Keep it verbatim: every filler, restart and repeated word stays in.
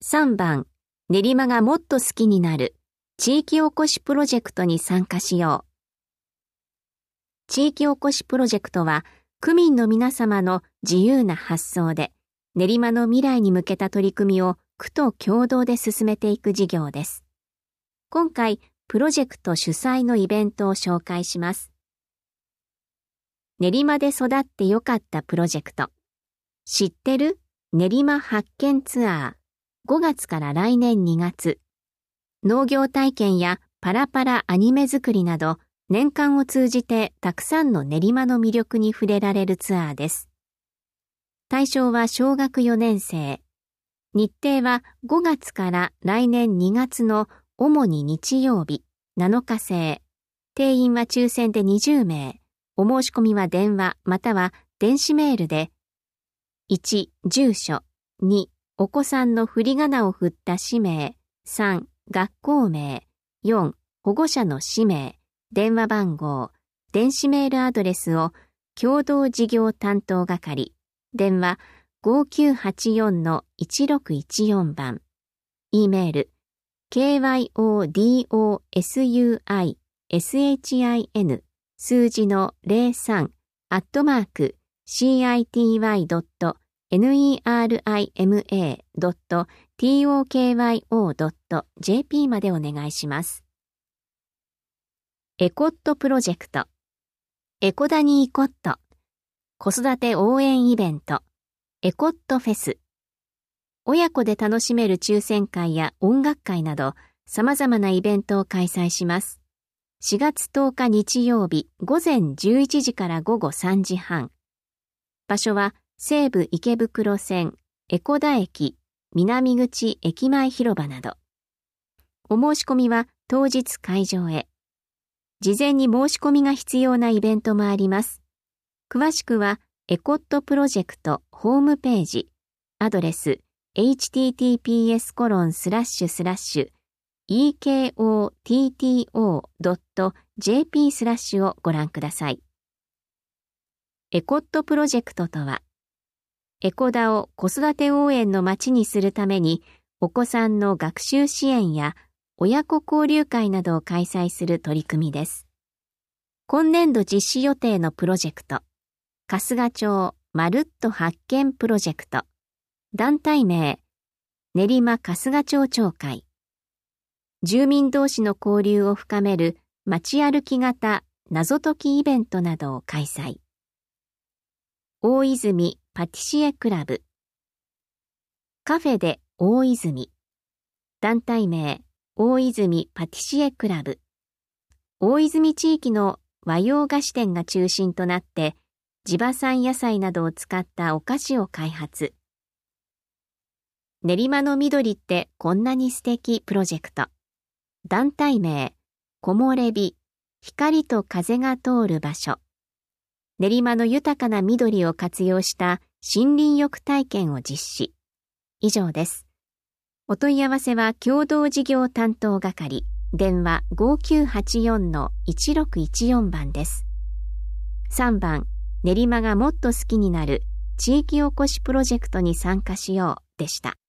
さんばん、練馬がもっと好きになる地域おこしプロジェクトに参加しよう。地域おこしプロジェクトは、区民の皆様の自由な発想で、練馬の未来に向けた取り組みを区と共同で進めていく事業です。今回、プロジェクト主催のイベントを紹介します。練馬で育ってよかったプロジェクト。知ってる？練馬発見ツアー。ごがつから来年にがつ。農業体験やパラパラアニメ作りなど、年間を通じてたくさんの練馬の魅力に触れられるツアーです。対象は小学よねんせい。日程はごがつから来年にがつの主に日曜日、なのかせい。定員は抽選でにじゅうめい。お申し込みは電話または電子メールで、いち、住所、に、お子さんの振り仮名を振った氏名、さん、学校名、よん、保護者の氏名、電話番号、電子メールアドレスを共同事業担当係、電話 ごきゅうはちよんのいちろくいちよん 番、E メール ケーワイオーディーオーエスユーアイエスエイチアイエヌ 数字のゼロさんアットマーク シーアイティーワイドットネリマドットトクドットジェーピー までお願いします。エコットプロジェクト。エコダニーコット。子育て応援イベント。エコットフェス。親子で楽しめる抽選会や音楽会など様々なイベントを開催します。しがつとおか日曜日ごぜんじゅういちじからごごさんじはん。場所は西武池袋線、江古田駅、南口駅前広場など。お申し込みは当日会場へ。事前に申し込みが必要なイベントもあります。詳しくはエコットプロジェクトホームページ、アドレス エイチティーティーピーエスコロンスラッシュスラッシュイーケーオーティーティーオードットジェーピー スラッシュをご覧ください。エコットプロジェクトとは、エコダを子育て応援の街にするために、お子さんの学習支援や親子交流会などを開催する取り組みです。今年度実施予定のプロジェクト、春日町まるっと発見プロジェクト、団体名、練馬春日町町会、住民同士の交流を深める街歩き型謎解きイベントなどを開催。大泉パティシエクラブ、カフェで大泉、団体名、大泉パティシエクラブ、大泉地域の和洋菓子店が中心となって、地場産野菜などを使ったお菓子を開発。練馬の緑ってこんなに素敵プロジェクト。団体名、木漏れ日、光と風が通る場所。練馬の豊かな緑を活用した森林浴体験を実施。以上です。お問い合わせは共同事業担当係、電話 ごきゅうはちよんのいちろくいちよん 番です。さんばん、練馬がもっと好きになる地域おこしプロジェクトに参加しようでした。